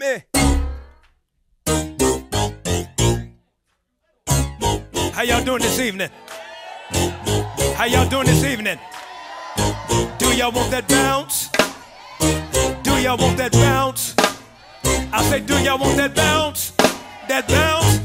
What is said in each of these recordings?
me. How y'all doing this evening? How y'all doing this evening? Do y'all want that bounce? Do y'all want that bounce? I say, do y'all want that bounce? That bounce?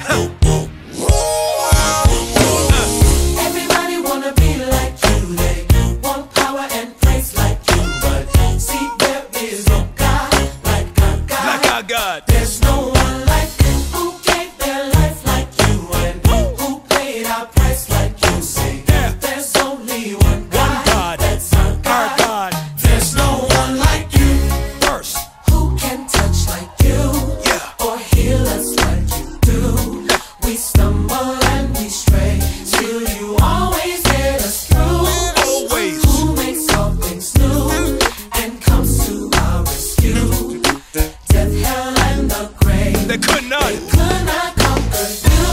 Everybody wanna be like you. They want power and praise like you. But see, there is no God like our God. Like our God. There's no one like you who gave their life like you and who paid our price like you. Say, there's only one God. That's our God. There's no one like you. First, who can touch like you or heal us like you do. We stumble and we stray, still you always get us through. always. Who makes all things new and comes to our rescue. Death, hell, and the grave, They could not. could not conquer you.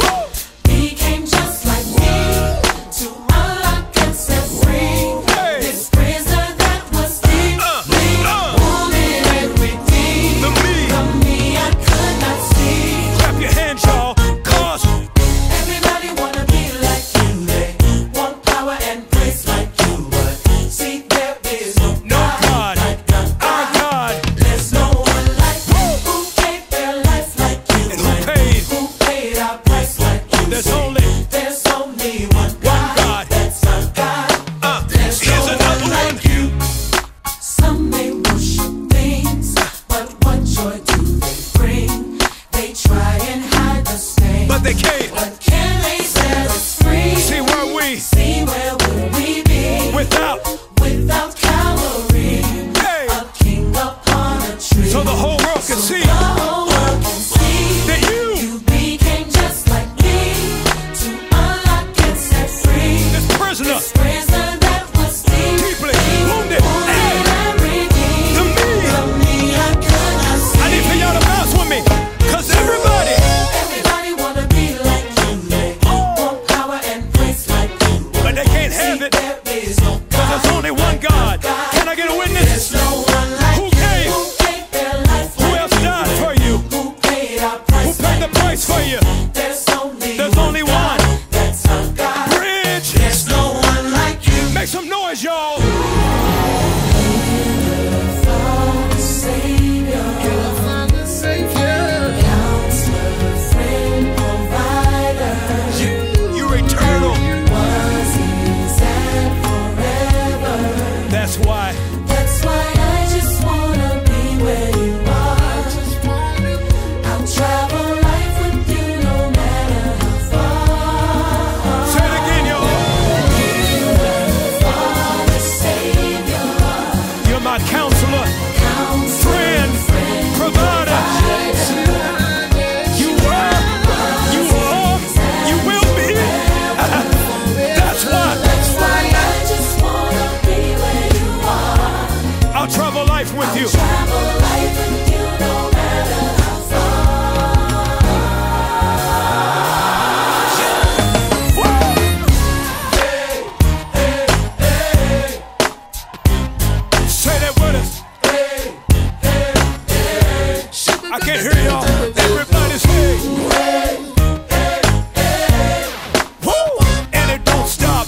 He came just like me to unlock and set free. Hey. This prisoner that was deeply wounded and redeemed. The me. The me I could not see. Clap your hands, y'all. Cause Everybody wanna be like you. They want power and praise like you. But see, there is no God like our God. There's no one like you who gave their life like you. And who paid? Who paid our price like you. There's Say, only there's only one God. God. That's our God. There's here's no another one one. like you. Some may worship things, but what joy do they bring? They try and hide the stain, But they can't. but can they set us free? See where we See where would we be without. without Calvary? Hey. A king upon a tree, So the whole world can see the whole world can see that you, you became just like me to unlock and set free. this prisoner, This prisoner that was deeply wounded. Hey. and redeemed. The me. The me I could not see. I need for y'all to bounce with me. Cause everybody. Everybody wanna be like you. They want power and praise like you. But they can't have it. There is no Cause there's only one God. Can I get a witness? There's no one like Who gave? Who gave their life Who like else died for you? Who paid our Who price paid the like price for you? There's only one. That's our God. Bridge. There's no one like you. Make some noise, y'all. Savior, Counselor, friend, provider. You're eternal. Was, is, and forever. That's why. That's why I just wanna be where you are. I'll travel life with you no matter how far. Say it again, y'all. Father, Savior, You're my counselor, Counselor, friend, provider. You were, you are, you will be. That's why. That's why I just wanna be where you are. I'll travel life with you. Travel life with you no matter how Say that with us. I can't hear y'all. Everybody say. Woo! And it don't stop.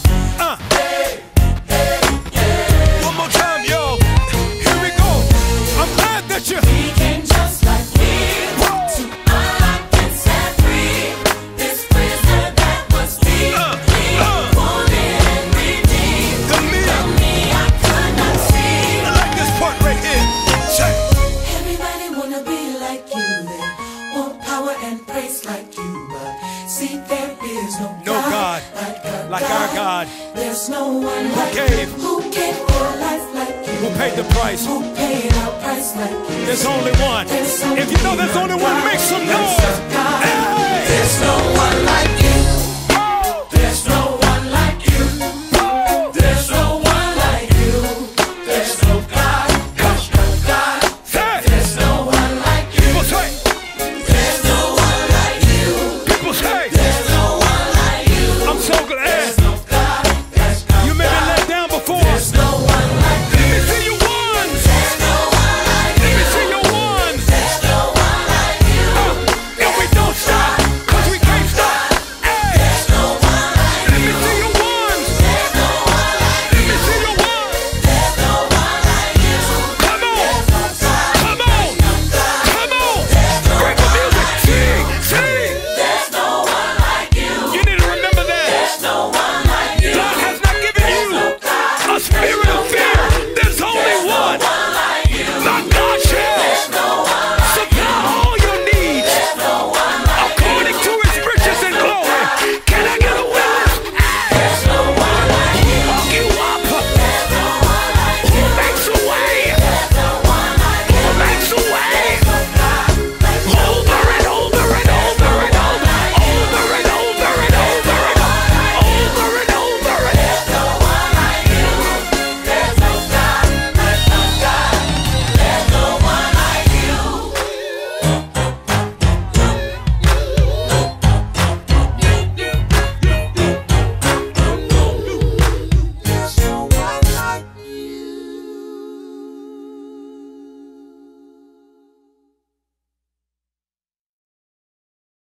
One more time, y'all. Here we go. I'm glad that you. He came just like me to unlock and set free this prisoner that was deeply wounded and redeemed. The me. The me I could not see. I like this part right here. Say. Everybody wanna be like you. They want power and praise like you, but see there is no God like our God. There's no one like gave? who gave their life like you. Who paid the price? Who paid our price like you. There's only one. There's only If you know there's only one, make some noise. That's our God. Hey! There's no one like you.